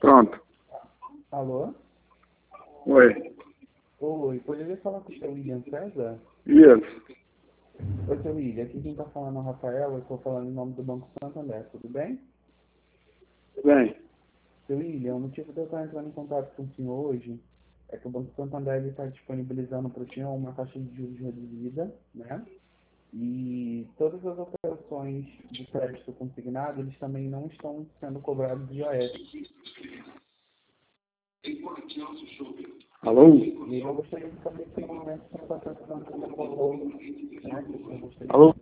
Pronto. Alô? Oi. Oi, poderia falar com o seu William César? Isso. Oi, seu William, aqui quem tá falando é o Rafael, eu estou falando em nome do Banco Santander, tudo bem? Tudo bem. Seu William, o motivo de eu estar entrando em contato com o senhor hoje é que o Banco Santander está disponibilizando para o senhor uma taxa de juros reduzida, né? E todas as operações de crédito consignado, eles também não estão sendo cobrados de IOF. Alô? E eu gostaria de saber se no momento o senhor está precisando fazer um valor, né? Que o senhor gostaria Alô?